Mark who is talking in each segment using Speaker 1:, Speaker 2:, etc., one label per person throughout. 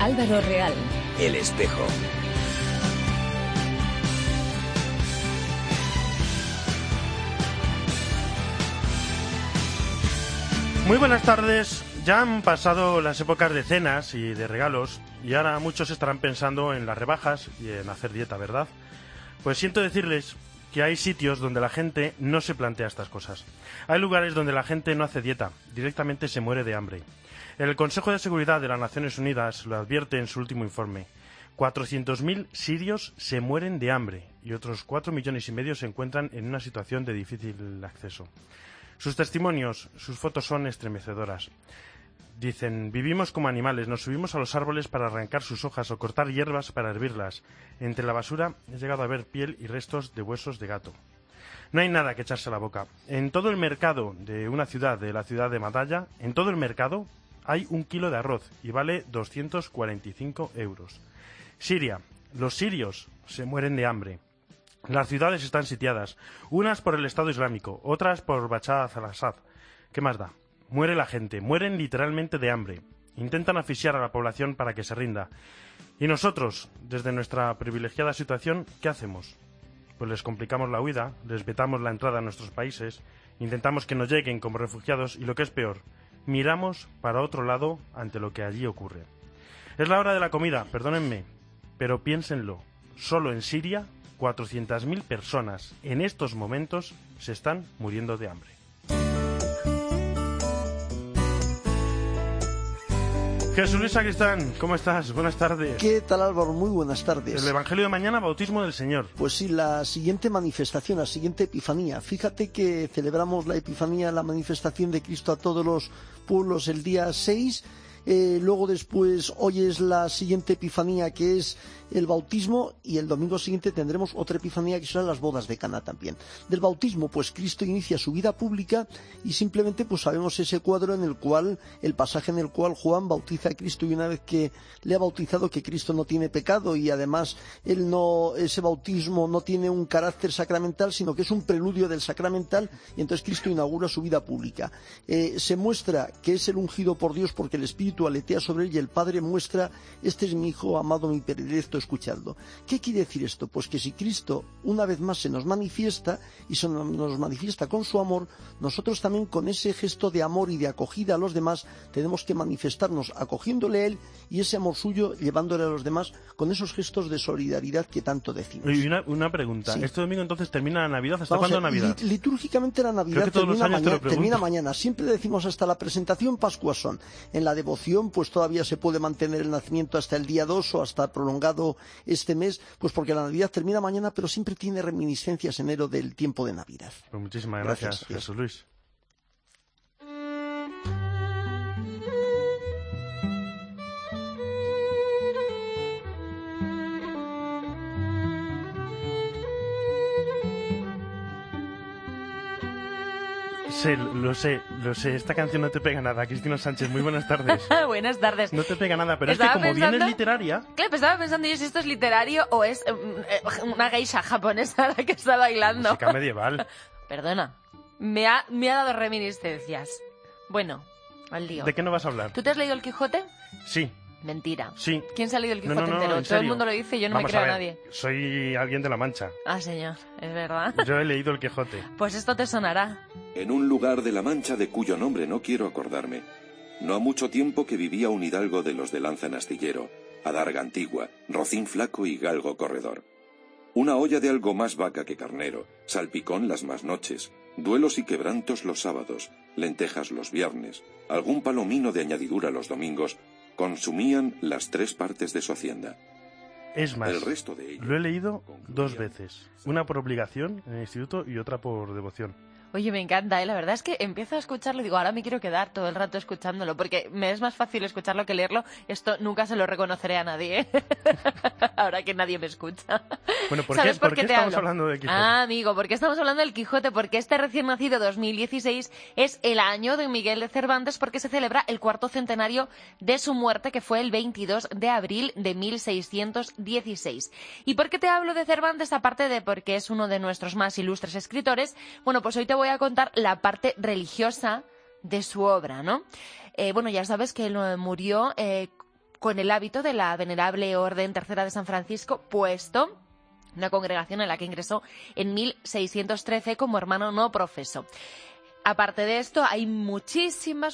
Speaker 1: Álvaro Real.
Speaker 2: El Espejo.
Speaker 3: Muy buenas tardes. Ya han pasado las épocas de cenas y de regalos y ahora muchos estarán pensando en las rebajas y en hacer dieta, ¿verdad? Pues siento decirles que hay sitios donde la gente no se plantea estas cosas. Hay lugares donde la gente no hace dieta, directamente se muere de hambre. El Consejo de Seguridad de las Naciones Unidas lo advierte en su último informe. 400.000 sirios se mueren de hambre y otros 4,5 millones se encuentran en una situación de difícil acceso. Sus testimonios, sus fotos son estremecedoras. Dicen, vivimos como animales, nos subimos a los árboles para arrancar sus hojas o cortar hierbas para hervirlas. Entre la basura he llegado a ver piel y restos de huesos de gato. No hay nada que echarse a la boca. En todo el mercado de una ciudad, de la ciudad de Madaya, en todo el mercado hay 1 kilo de arroz y vale 245 euros. Siria. Los sirios se mueren de hambre. Las ciudades están sitiadas, unas por el Estado Islámico, otras por Bashar al-Assad. ¿Qué más da? Muere la gente, mueren literalmente de hambre. Intentan asfixiar a la población para que se rinda. Y nosotros, desde nuestra privilegiada situación, ¿qué hacemos? Pues les complicamos la huida, les vetamos la entrada a nuestros países, intentamos que no lleguen como refugiados y lo que es peor, miramos para otro lado ante lo que allí ocurre. Es la hora de la comida, perdónenme, pero piénsenlo, solo en Siria 400.000 personas en estos momentos se están muriendo de hambre. Jesús Luis Sacristán, ¿cómo estás? Buenas tardes.
Speaker 4: ¿Qué tal, Álvaro? Muy buenas tardes.
Speaker 3: El Evangelio de mañana, bautismo del Señor.
Speaker 4: Pues sí, la siguiente manifestación, la siguiente Epifanía. Fíjate que celebramos la Epifanía, la manifestación de Cristo a todos los pueblos el día 6. Luego después, hoy es la siguiente Epifanía, que es el bautismo, y el domingo siguiente tendremos otra Epifanía, que serán las bodas de Caná también. Del bautismo, pues Cristo inicia su vida pública y simplemente pues sabemos ese cuadro en el cual, el pasaje en el cual Juan bautiza a Cristo, y una vez que le ha bautizado, que Cristo no tiene pecado y además ese bautismo no tiene un carácter sacramental, sino que es un preludio del sacramental, y entonces Cristo inaugura su vida pública. Se muestra que es el ungido por Dios porque el Espíritu aletea sobre él, y el Padre muestra, este es mi Hijo amado, mi predilecto, escuchadlo. ¿Qué quiere decir esto? Pues que si Cristo una vez más se nos manifiesta, y se nos manifiesta con su amor, nosotros también con ese gesto de amor y de acogida a los demás tenemos que manifestarnos acogiéndole a él y ese amor suyo llevándole a los demás con esos gestos de solidaridad que tanto decimos.
Speaker 3: Y una pregunta, sí. ¿Este domingo entonces termina la Navidad? ¿Hasta
Speaker 4: Vamos
Speaker 3: cuándo Navidad?
Speaker 4: Litúrgicamente la Navidad termina mañana. Siempre decimos hasta la presentación, Pascuas son. En la devoción pues todavía se puede mantener el nacimiento hasta el día 2 o hasta prolongado este mes, pues porque la Navidad termina mañana, pero siempre tiene reminiscencias enero del tiempo de Navidad.
Speaker 3: Pues muchísimas gracias, Jesús Luis. Lo sé, esta canción no te pega nada. Cristina Sánchez, muy buenas tardes.
Speaker 5: Buenas tardes.
Speaker 3: No te pega nada, pero estaba es que como bien es literaria...
Speaker 5: Claro, estaba pensando yo si esto es literario o es una geisha japonesa la que está bailando.
Speaker 3: Música medieval.
Speaker 5: Perdona, me ha dado reminiscencias. Bueno, al lío.
Speaker 3: ¿De qué no vas a hablar?
Speaker 5: ¿Tú te has leído El Quijote?
Speaker 3: Sí.
Speaker 5: Mentira.
Speaker 3: Sí.
Speaker 5: ¿Quién se ha leído El Quijote entero? Todo el mundo lo dice y yo no me creo a nadie.
Speaker 3: Soy alguien de La Mancha.
Speaker 5: Ah, señor, es verdad.
Speaker 3: Yo he leído El Quijote.
Speaker 5: Pues esto te sonará.
Speaker 6: En un lugar de La Mancha de cuyo nombre no quiero acordarme, no ha mucho tiempo que vivía un hidalgo de los de lanza en astillero, adarga antigua, rocín flaco y galgo corredor. Una olla de algo más vaca que carnero, salpicón las más noches, duelos y quebrantos los sábados, lentejas los viernes, algún palomino de añadidura los domingos, consumían las 3 partes de su hacienda.
Speaker 3: Es más,
Speaker 6: el resto de ello,
Speaker 3: lo he leído 2 veces, una por obligación en el instituto y otra por devoción.
Speaker 5: Oye, me encanta, ¿eh? La verdad es que empiezo a escucharlo y digo, ahora me quiero quedar todo el rato escuchándolo, porque me es más fácil escucharlo que leerlo. Esto nunca se lo reconoceré a nadie, ¿eh? Ahora que nadie me escucha.
Speaker 3: Bueno, ¿por qué estamos hablando del Quijote?
Speaker 5: Ah, amigo, ¿por qué estamos hablando del Quijote? Porque este recién nacido 2016 es el año de Miguel de Cervantes, porque se celebra el 4º centenario de su muerte, que fue el 22 de abril de 1616. ¿Y por qué te hablo de Cervantes? Aparte de porque es uno de nuestros más ilustres escritores, bueno, pues hoy te voy a contar la parte religiosa de su obra, ¿no? Bueno, ya sabes que él murió con el hábito de la Venerable Orden Tercera de San Francisco puesto, una congregación en la que ingresó en 1613 como hermano no profeso. Aparte de esto, hay muchísimas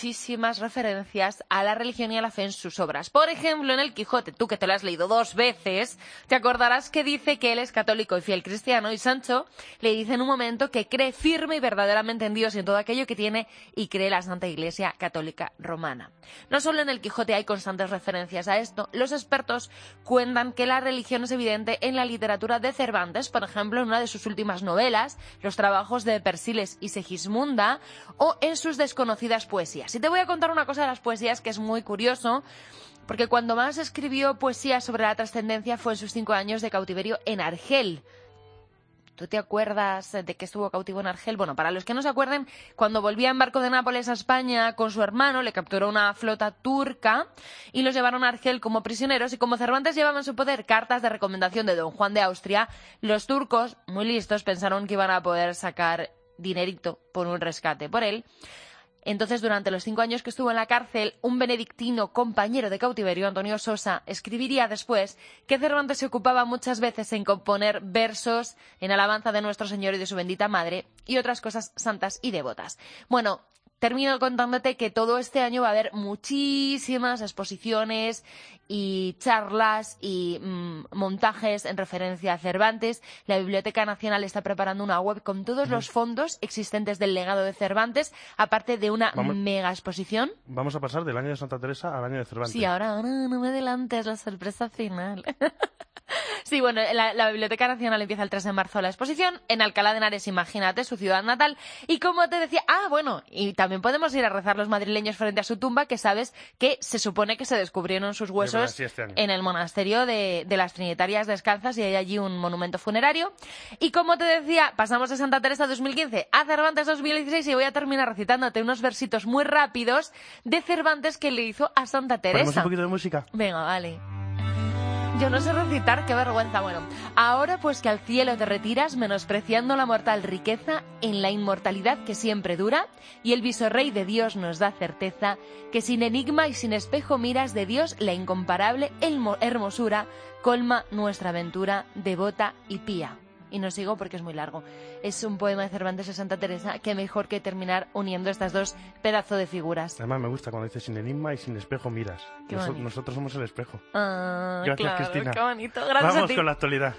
Speaker 5: referencias a la religión y a la fe en sus obras. Por ejemplo, en el Quijote, tú que te lo has leído 2 veces, te acordarás que dice que él es católico y fiel cristiano, y Sancho le dice en un momento que cree firme y verdaderamente en Dios y en todo aquello que tiene, y cree la Santa Iglesia Católica Romana. No solo en el Quijote hay constantes referencias a esto, los expertos cuentan que la religión es evidente en la literatura de Cervantes, por ejemplo, en una de sus últimas novelas, los trabajos de Persiles y Segismunda, o en sus desconocidas poesías. Y te voy a contar una cosa de las poesías que es muy curioso, porque cuando más escribió poesía sobre la trascendencia fue en sus 5 años de cautiverio en Argel. ¿Tú te acuerdas de que estuvo cautivo en Argel? Bueno, para los que no se acuerden, cuando volvía en barco de Nápoles a España con su hermano, le capturó una flota turca y los llevaron a Argel como prisioneros, y como Cervantes llevaba en su poder cartas de recomendación de don Juan de Austria, los turcos, muy listos, pensaron que iban a poder sacar dinerito por un rescate por él. Entonces, durante los 5 años que estuvo en la cárcel, un benedictino compañero de cautiverio, Antonio Sosa, escribiría después que Cervantes se ocupaba muchas veces en componer versos en alabanza de nuestro Señor y de su bendita Madre y otras cosas santas y devotas. Bueno, termino contándote que todo este año va a haber muchísimas exposiciones y charlas y montajes en referencia a Cervantes. La Biblioteca Nacional está preparando una web con todos los fondos existentes del legado de Cervantes, aparte de una mega exposición.
Speaker 3: Vamos a pasar del año de Santa Teresa al año de Cervantes.
Speaker 5: Sí, ahora no me adelantes la sorpresa final. Sí, bueno, la Biblioteca Nacional empieza el 3 de marzo la exposición en Alcalá de Henares, imagínate, su ciudad natal. Y como te decía, y también podemos ir a rezar los madrileños frente a su tumba, que sabes que se supone que se descubrieron sus huesos en el monasterio de las Trinitarias Descalzas, y hay allí un monumento funerario. Y como te decía, pasamos de Santa Teresa 2015 a Cervantes 2016, y voy a terminar recitándote unos versitos muy rápidos de Cervantes que le hizo a Santa Teresa.
Speaker 3: ¿Ponemos un poquito de música?
Speaker 5: Venga, vale. Yo no sé recitar, qué vergüenza. Bueno, ahora pues que al cielo te retiras, menospreciando la mortal riqueza, en la inmortalidad que siempre dura, y el visorrey de Dios nos da certeza, que sin enigma y sin espejo miras de Dios la incomparable hermosura, colma nuestra aventura devota y pía. Y no sigo porque es muy largo. Es un poema de Cervantes de Santa Teresa, que mejor que terminar uniendo estas dos pedazos de figuras.
Speaker 3: Además me gusta cuando dices sin enigma y sin espejo miras. Nosotros somos el espejo.
Speaker 5: Gracias,
Speaker 3: claro, Cristina.
Speaker 5: Qué bonito. Gracias.
Speaker 3: Vamos
Speaker 5: a ti.
Speaker 3: con la actualidad.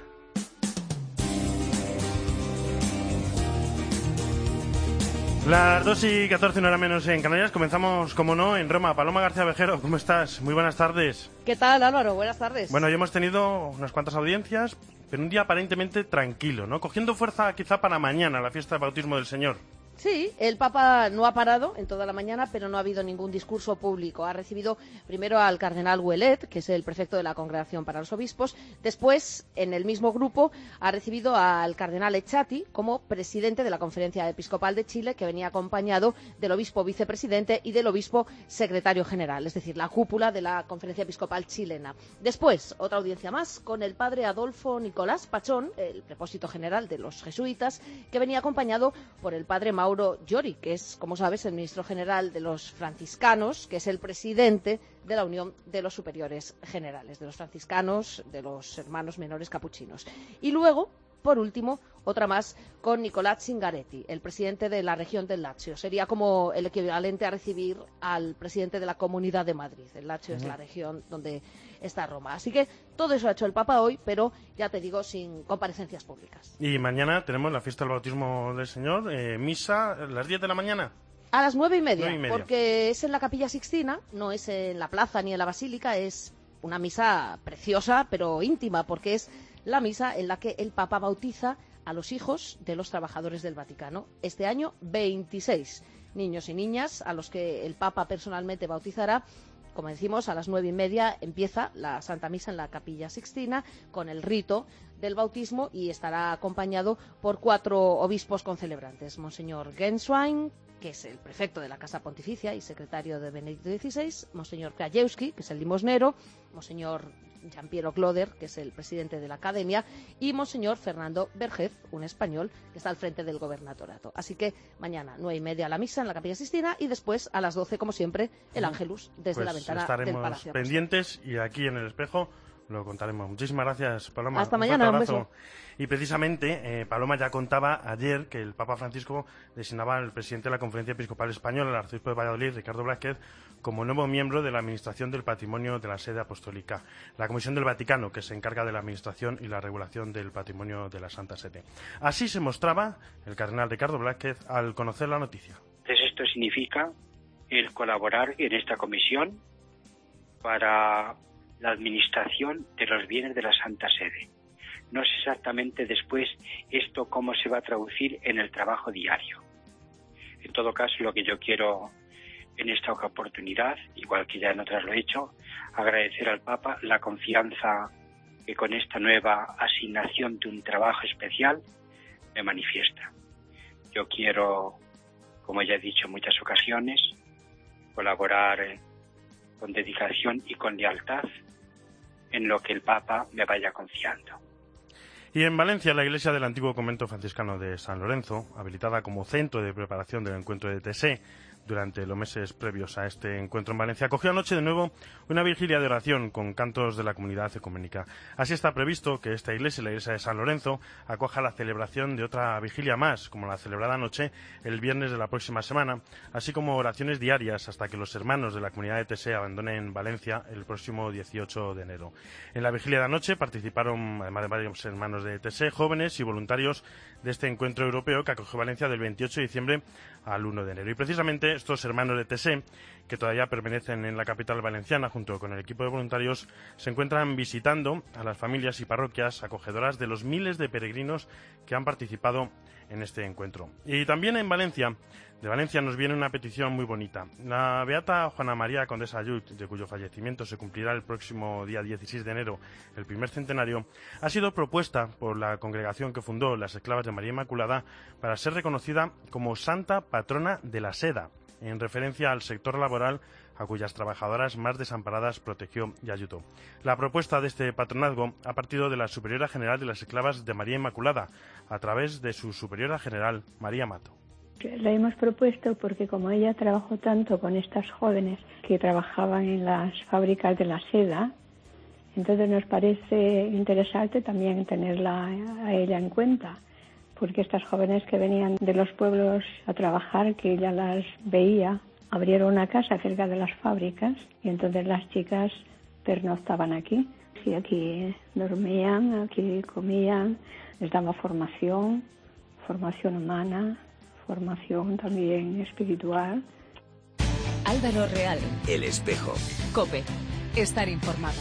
Speaker 3: Las 2:14, una hora menos en Canarias. Comenzamos, como no, en Roma. Paloma García Vejero, ¿cómo estás? Muy buenas tardes.
Speaker 1: ¿Qué tal, Álvaro? Buenas tardes.
Speaker 3: Bueno, ya hemos tenido unas cuantas audiencias, pero un día aparentemente tranquilo, ¿no? Cogiendo fuerza quizá para mañana, la fiesta de bautismo del Señor.
Speaker 1: Sí, el Papa no ha parado en toda la mañana, pero no ha habido ningún discurso público. Ha recibido primero al cardenal Ouellet, que es el prefecto de la Congregación para los Obispos. Después, en el mismo grupo, ha recibido al cardenal Echati como presidente de la Conferencia Episcopal de Chile, que venía acompañado del obispo vicepresidente y del obispo secretario general, es decir, la cúpula de la Conferencia Episcopal chilena. Después, otra audiencia más con el padre Adolfo Nicolás Pachón, el prepósito general de los jesuitas, que venía acompañado por el padre Mauro Llori, que es, como sabes, el ministro general de los franciscanos, que es el presidente de la Unión de los Superiores Generales, de los franciscanos, de los hermanos menores capuchinos. Y luego, por último, otra más con Nicolás Zingaretti, el presidente de la región del Lazio. Sería como el equivalente a recibir al presidente de la Comunidad de Madrid. El Lazio es la región donde está Roma. Así que todo eso ha hecho el Papa hoy, pero ya te digo, sin comparecencias públicas.
Speaker 3: Y mañana tenemos la fiesta del bautismo del Señor, misa a las 10 de la mañana.
Speaker 1: A las 9:30,
Speaker 3: 9:30,
Speaker 1: porque es en la Capilla Sixtina, no es en la plaza ni en la Basílica, es una misa preciosa, pero íntima, porque es la misa en la que el Papa bautiza a los hijos de los trabajadores del Vaticano. Este año, 26 niños y niñas a los que el Papa personalmente bautizará. Como decimos, a las 9:30 empieza la Santa Misa en la Capilla Sixtina con el rito del bautismo, y estará acompañado por 4 obispos concelebrantes. Monseñor Genswein, que es el prefecto de la Casa Pontificia y secretario de Benedicto XVI, Monseñor Krajewski, que es el limosnero, Monseñor Gianpiero Cloder, que es el presidente de la Academia, y Monseñor Fernando Vergez, un español que está al frente del Gobernatorato. Así que mañana 9:30 la misa en la Capilla Sixtina y después a las 12, como siempre, el Ángelus desde la ventana del Palacio.
Speaker 3: Estaremos pendientes y aquí en el espejo lo contaremos. Muchísimas gracias, Paloma.
Speaker 1: Hasta mañana, un beso.
Speaker 3: Y precisamente, Paloma ya contaba ayer que el Papa Francisco designaba al presidente de la Conferencia Episcopal Española, el arzobispo de Valladolid, Ricardo Blázquez, como nuevo miembro de la Administración del Patrimonio de la Sede Apostólica, la Comisión del Vaticano, que se encarga de la administración y la regulación del patrimonio de la Santa Sede. Así se mostraba el cardenal Ricardo Blázquez al conocer la noticia.
Speaker 2: Entonces esto significa el colaborar en esta comisión para la administración de los bienes de la Santa Sede. No sé exactamente después esto cómo se va a traducir en el trabajo diario. En todo caso, lo que yo quiero en esta oportunidad, igual que ya en otras lo he hecho, agradecer al Papa la confianza que con esta nueva asignación de un trabajo especial me manifiesta. Yo quiero, como ya he dicho en muchas ocasiones, colaborar con dedicación y con lealtad en lo que el Papa me vaya confiando.
Speaker 3: Y en Valencia, la iglesia del antiguo convento franciscano de San Lorenzo, habilitada como centro de preparación del encuentro de TSE durante los meses previos a este encuentro en Valencia, acogió anoche de nuevo una vigilia de oración con cantos de la comunidad ecuménica. Así está previsto que esta iglesia, la iglesia de San Lorenzo, acoja la celebración de otra vigilia más, como la celebrada anoche el viernes de la próxima semana, así como oraciones diarias hasta que los hermanos de la comunidad de TSE abandonen Valencia el próximo 18 de enero. En la vigilia de anoche participaron, además de varios hermanos de TSE, jóvenes y voluntarios de este encuentro europeo que acogió Valencia del 28 de diciembre al 1 de enero. Y precisamente estos hermanos de TSE, que todavía permanecen en la capital valenciana junto con el equipo de voluntarios, se encuentran visitando a las familias y parroquias acogedoras de los miles de peregrinos que han participado en este encuentro. Y también en Valencia, de Valencia nos viene una petición muy bonita. La beata Juana María Condesa Llull, de cuyo fallecimiento se cumplirá el próximo día 16 de enero, el primer centenario, ha sido propuesta por la congregación que fundó las Esclavas de María Inmaculada para ser reconocida como Santa Patrona de la Seda, en referencia al sector laboral a cuyas trabajadoras más desamparadas protegió y ayudó. La propuesta de este patronazgo ha partido de la Superiora General de las Esclavas de María Inmaculada, a través de su Superiora General, María Mato.
Speaker 7: La hemos propuesto porque como ella trabajó tanto con estas jóvenes que trabajaban en las fábricas de la seda, entonces nos parece interesante también tenerla a ella en cuenta, porque estas jóvenes que venían de los pueblos a trabajar, que ella las veía, abrieron una casa cerca de las fábricas y entonces las chicas pernoctaban aquí. Y aquí dormían, aquí comían, les daba formación humana, formación también espiritual.
Speaker 8: Álvaro Real.
Speaker 9: El Espejo.
Speaker 8: COPE. Estar informado.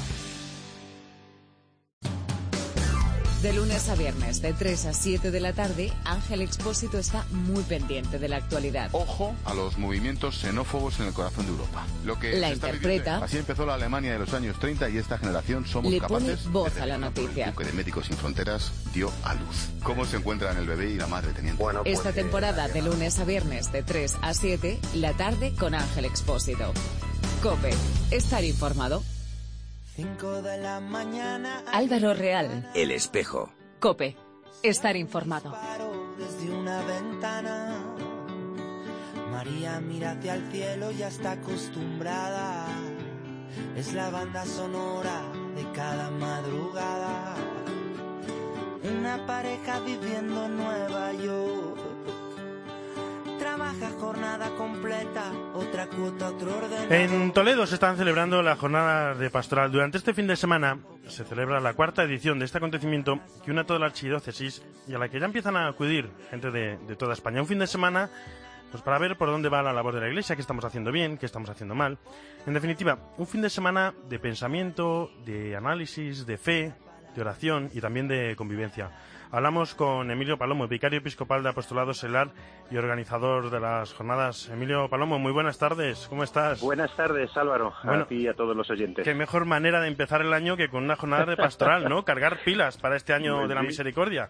Speaker 8: De lunes a viernes, de 3 a 7 de la tarde, Ángel Expósito está muy pendiente de la actualidad.
Speaker 10: Ojo a los movimientos xenófobos en el corazón de Europa. Lo que
Speaker 8: la interpreta.
Speaker 10: Así empezó la Alemania de los años 30 y esta generación somos
Speaker 8: le
Speaker 10: capaces.
Speaker 8: Pone voz a la noticia.
Speaker 10: El buque de Médicos Sin Fronteras dio a luz. ¿Cómo se encuentran el bebé y la madre, teniente?
Speaker 8: Bueno, esta temporada, de lunes a viernes, de 3 a 7, la tarde con Ángel Expósito. COPE. Estar informado.
Speaker 11: 5 de la mañana.
Speaker 8: Álvaro Real.
Speaker 9: El Espejo.
Speaker 8: COPE. Estar informado.
Speaker 11: Desde una ventana, María mira hacia el cielo, ya está acostumbrada. Es la banda sonora de cada madrugada. Una pareja viviendo en Nueva York. Trabaja jornada completa, otra cuota, otro ordenador.
Speaker 3: En Toledo se están celebrando las jornadas de pastoral. Durante este fin de semana se celebra la cuarta edición de este acontecimiento que une a toda la archidiócesis y a la que ya empiezan a acudir gente de toda España. Un fin de semana pues para ver por dónde va la labor de la Iglesia, qué estamos haciendo bien, qué estamos haciendo mal. En definitiva, un fin de semana de pensamiento, de análisis, de fe, de oración y también de convivencia. Hablamos con Emilio Palomo, vicario episcopal de Apostolado Selar y organizador de las jornadas. Emilio Palomo, muy buenas tardes, ¿cómo estás?
Speaker 12: Buenas tardes, Álvaro, a ti y a todos los oyentes.
Speaker 3: Qué mejor manera de empezar el año que con una jornada de pastoral, ¿no? Cargar pilas para este año de la misericordia.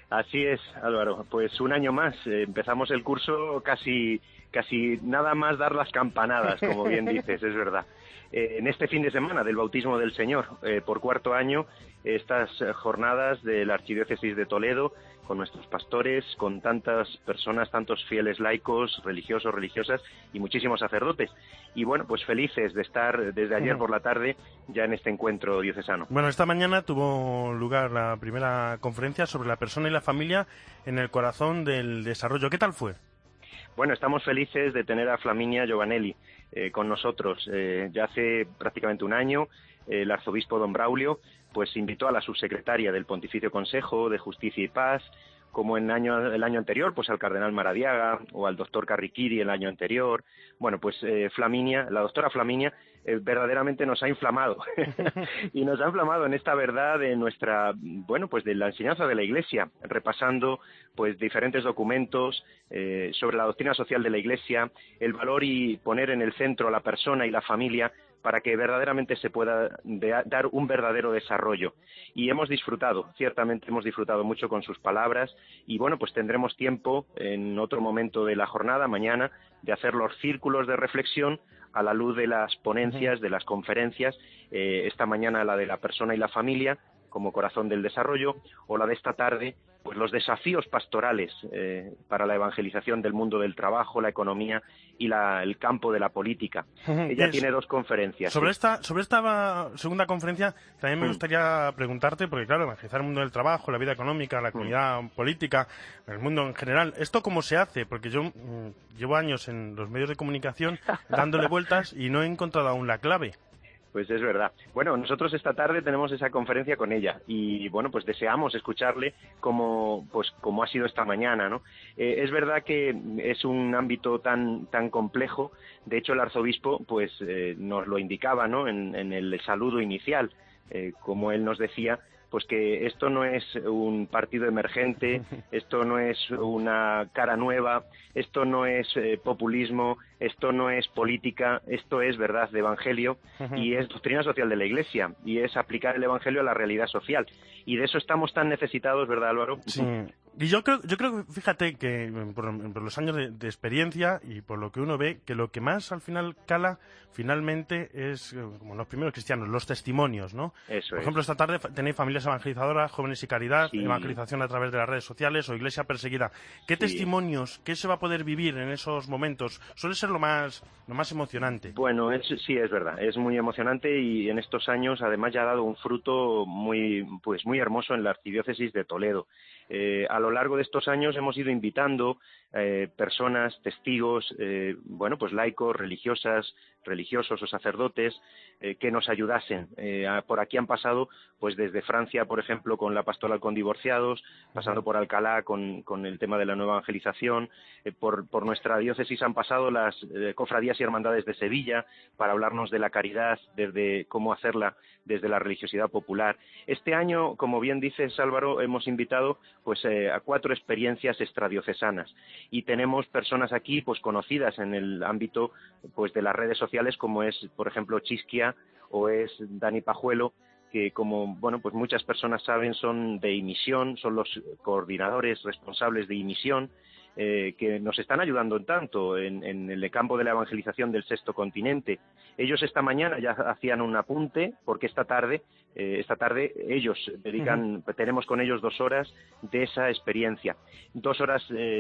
Speaker 12: Así es, Álvaro. Pues un año más. Empezamos el curso casi nada más dar las campanadas, como bien dices, es verdad. En este fin de semana del bautismo del Señor, por cuarto año, estas jornadas de la Archidiócesis de Toledo, con nuestros pastores, con tantas personas, tantos fieles laicos, religiosos, religiosas y muchísimos sacerdotes. Y bueno, pues felices de estar desde ayer por la tarde ya en este encuentro diocesano.
Speaker 3: Bueno, esta mañana tuvo lugar la primera conferencia sobre la persona y la familia en el corazón del desarrollo. ¿Qué tal fue?
Speaker 12: Bueno, estamos felices de tener a Flaminia Giovanelli con nosotros. Ya hace prácticamente un año, el arzobispo don Braulio pues invitó a la subsecretaria del Pontificio Consejo de Justicia y Paz, como el año anterior, pues al cardenal Maradiaga o al doctor Carriquiri el año anterior. Bueno, pues la doctora Flaminia verdaderamente nos ha inflamado y nos ha inflamado en esta verdad de nuestra, bueno, pues de la enseñanza de la Iglesia, repasando pues diferentes documentos sobre la doctrina social de la Iglesia, el valor y poner en el centro a la persona y la familia para que verdaderamente se pueda dar un verdadero desarrollo. Y ciertamente hemos disfrutado mucho con sus palabras y bueno, pues tendremos tiempo en otro momento de la jornada, mañana, de hacer los círculos de reflexión a la luz de las ponencias, de las conferencias, esta mañana la de la persona y la familia como corazón del desarrollo, o la de esta tarde, pues los desafíos pastorales para la evangelización del mundo del trabajo, la economía y el campo de la política. Ella tiene dos conferencias.
Speaker 3: Sobre esta segunda conferencia también me gustaría preguntarte, porque claro, evangelizar el mundo del trabajo, la vida económica, la comunidad política, el mundo en general, ¿esto cómo se hace? Porque yo llevo años en los medios de comunicación dándole vueltas y no he encontrado aún la clave.
Speaker 12: Pues es verdad. Bueno, nosotros esta tarde tenemos esa conferencia con ella y bueno, pues deseamos escucharle como ha sido esta mañana, ¿no? Es verdad que es un ámbito tan complejo. De hecho, el arzobispo pues nos lo indicaba, ¿no? En el saludo inicial, como él nos decía, pues que esto no es un partido emergente, esto no es una cara nueva, esto no es populismo, esto no es política, esto es verdad de evangelio y es doctrina social de la Iglesia y es aplicar el evangelio a la realidad social. Y de eso estamos tan necesitados, ¿verdad, Álvaro?
Speaker 3: Sí. Y yo creo, fíjate que por los años de experiencia y por lo que uno ve, que lo que más al final cala finalmente es, como los primeros cristianos, los testimonios, ¿no? Por ejemplo, esta tarde tenéis familias evangelizadoras, jóvenes y caridad, evangelización a través de las redes sociales o iglesia perseguida. ¿Qué testimonios, qué se va a poder vivir en esos momentos? Suele ser lo más emocionante.
Speaker 12: Bueno, sí, es verdad, es muy emocionante y en estos años además ya ha dado un fruto muy hermoso en la Archidiócesis de Toledo. A lo largo de estos años hemos ido invitando personas, testigos, pues laicos, religiosos o sacerdotes que nos ayudasen. Por aquí han pasado, pues desde Francia, por ejemplo, con la pastoral con divorciados, pasando por Alcalá con el tema de la nueva evangelización. Por nuestra diócesis han pasado las cofradías y hermandades de Sevilla para hablarnos de la caridad, desde cómo hacerla desde la religiosidad popular. Este año, como bien dices, Álvaro, hemos invitado pues a 4 experiencias extradiocesanas y tenemos personas aquí pues conocidas en el ámbito pues de las redes sociales, como es, por ejemplo, Chisquia o es Dani Pajuelo, que como pues muchas personas saben son de Imisión, son los coordinadores responsables de Imisión, que nos están ayudando tanto en el campo de la evangelización del Sexto Continente. Ellos esta mañana ya hacían un apunte, porque esta tarde ellos tenemos con ellos 2 horas de esa experiencia. 2 horas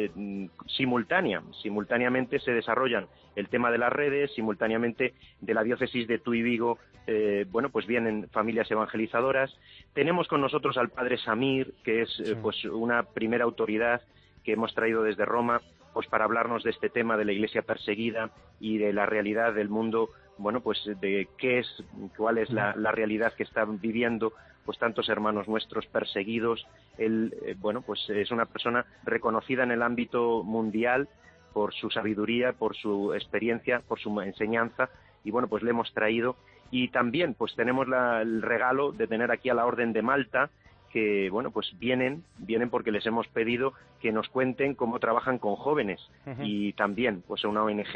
Speaker 12: simultáneamente se desarrollan el tema de las redes, simultáneamente de la diócesis de Tuy Vigo, pues vienen familias evangelizadoras. Tenemos con nosotros al padre Samir, que es pues una primera autoridad que hemos traído desde Roma, pues para hablarnos de este tema de la Iglesia perseguida y de la realidad del mundo, pues de cuál es la realidad que están viviendo pues tantos hermanos nuestros perseguidos. Él, pues es una persona reconocida en el ámbito mundial por su sabiduría, por su experiencia, por su enseñanza, y pues le hemos traído. Y también pues tenemos el regalo de tener aquí a la Orden de Malta, que pues vienen porque les hemos pedido que nos cuenten cómo trabajan con jóvenes y también pues una ONG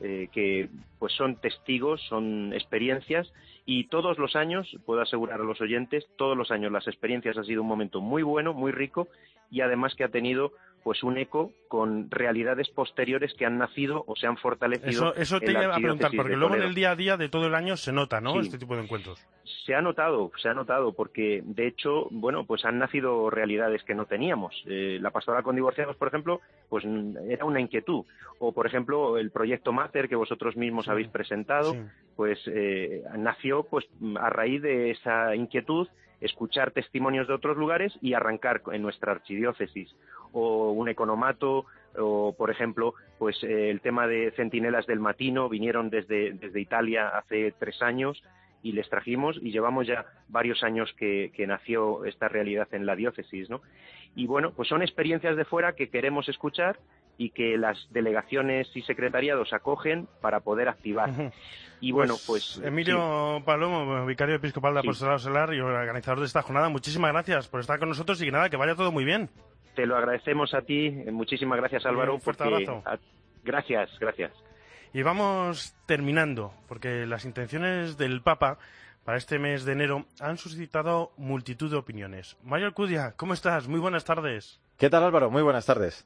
Speaker 12: que pues son testigos, son experiencias, y todos los años, puedo asegurar a los oyentes, todos los años las experiencias han sido un momento muy bueno, muy rico, y además que ha tenido pues un eco con realidades posteriores que han nacido o se han fortalecido.
Speaker 3: Eso te iba a preguntar, porque luego en el día a día de todo el año se nota, ¿no? Sí. Este tipo de encuentros.
Speaker 12: Se ha notado, porque de hecho, bueno, pues han nacido realidades que no teníamos. La pastoral con divorciados, por ejemplo, pues era una inquietud. O, por ejemplo, el proyecto Mater que vosotros mismos habéis presentado, pues nació pues a raíz de esa inquietud, escuchar testimonios de otros lugares y arrancar en nuestra archidiócesis. O un economato, o por ejemplo, pues el tema de Centinelas del Matino, vinieron desde Italia hace 3 años y les trajimos, y llevamos ya varios años que nació esta realidad en la diócesis, ¿no? Y bueno, pues son experiencias de fuera que queremos escuchar y que las delegaciones y secretariados acogen para poder activar. Y bueno, pues
Speaker 3: Emilio Palomo, vicario episcopal de Apostolado Solar y organizador de esta jornada, muchísimas gracias por estar con nosotros y que vaya todo muy bien.
Speaker 12: Te lo agradecemos a ti, muchísimas gracias, Álvaro.
Speaker 3: Un fuerte abrazo.
Speaker 12: Gracias.
Speaker 3: Y vamos terminando, porque las intenciones del Papa para este mes de enero han suscitado multitud de opiniones. Mario Alcudia, ¿cómo estás? Muy buenas tardes.
Speaker 9: ¿Qué tal, Álvaro? Muy buenas tardes.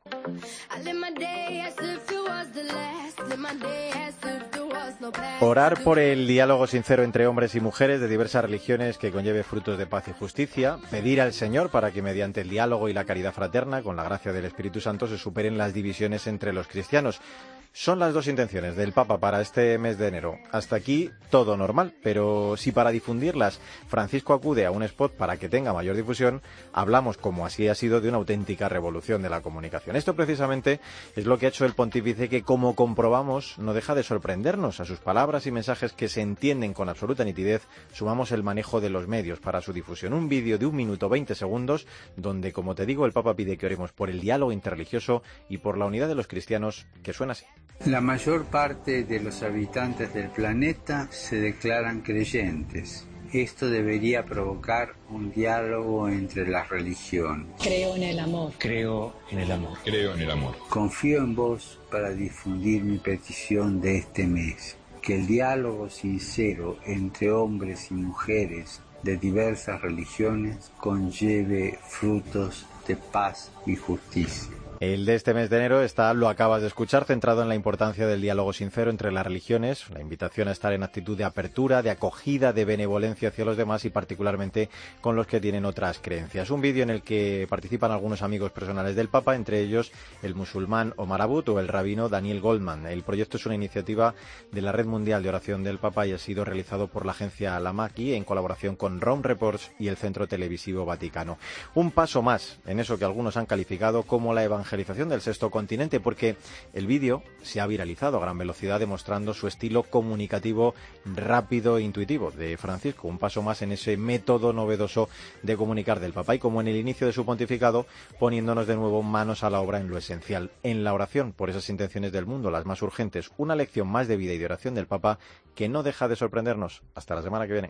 Speaker 9: Orar por el diálogo sincero entre hombres y mujeres de diversas religiones que conlleve frutos de paz y justicia, pedir al Señor para que mediante el diálogo y la caridad fraterna, con la gracia del Espíritu Santo, se superen las divisiones entre los cristianos. Son las dos intenciones del Papa para este mes de enero. Hasta aquí todo normal, pero si para difundirlas Francisco acude a un spot para que tenga mayor difusión, hablamos, como así ha sido, de una auténtica revolución de la comunicación. Esto precisamente es lo que ha hecho el pontífice, que, como comprobamos, no deja de sorprendernos. A sus palabras y mensajes que se entienden con absoluta nitidez, sumamos el manejo de los medios para su difusión. Un vídeo de 1 minuto 20 segundos, donde, como te digo, el Papa pide que oremos por el diálogo interreligioso y por la unidad de los cristianos, que suena así.
Speaker 13: La mayor parte de los habitantes del planeta se declaran creyentes. Esto debería provocar un diálogo entre las religiones.
Speaker 14: Creo en el amor.
Speaker 15: Creo en el amor. Creo en el amor.
Speaker 13: Confío en vos para difundir mi petición de este mes. Que el diálogo sincero entre hombres y mujeres de diversas religiones conlleve frutos de paz y justicia.
Speaker 9: El de este mes de enero está, lo acabas de escuchar, centrado en la importancia del diálogo sincero entre las religiones, la invitación a estar en actitud de apertura, de acogida, de benevolencia hacia los demás y particularmente con los que tienen otras creencias. Un vídeo en el que participan algunos amigos personales del Papa, entre ellos el musulmán Omar Abud o el rabino Daniel Goldman. El proyecto es una iniciativa de la Red Mundial de Oración del Papa y ha sido realizado por la agencia Lamaki en colaboración con Rome Reports y el Centro Televisivo Vaticano. Un paso más en eso que algunos han calificado como la evangelización del sexto continente, porque el vídeo se ha viralizado a gran velocidad, demostrando su estilo comunicativo rápido e intuitivo de Francisco. Un paso más en ese método novedoso de comunicar del Papa, y como en el inicio de su pontificado, poniéndonos de nuevo manos a la obra en lo esencial, en la oración por esas intenciones del mundo, las más urgentes. Una lección más de vida y de oración del Papa que no deja de sorprendernos. Hasta la semana que viene.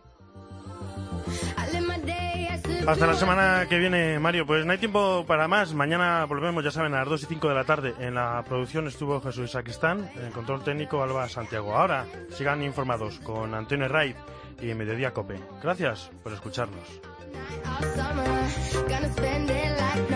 Speaker 3: Hasta la semana que viene, Mario. Pues no hay tiempo para más. Mañana volvemos, ya saben, a las 2 y 5 de la tarde. En la producción estuvo Jesús Sacristán, en el control técnico Alba Santiago. Ahora sigan informados con Antonio Herraiz y Mediodía Cope. Gracias por escucharnos.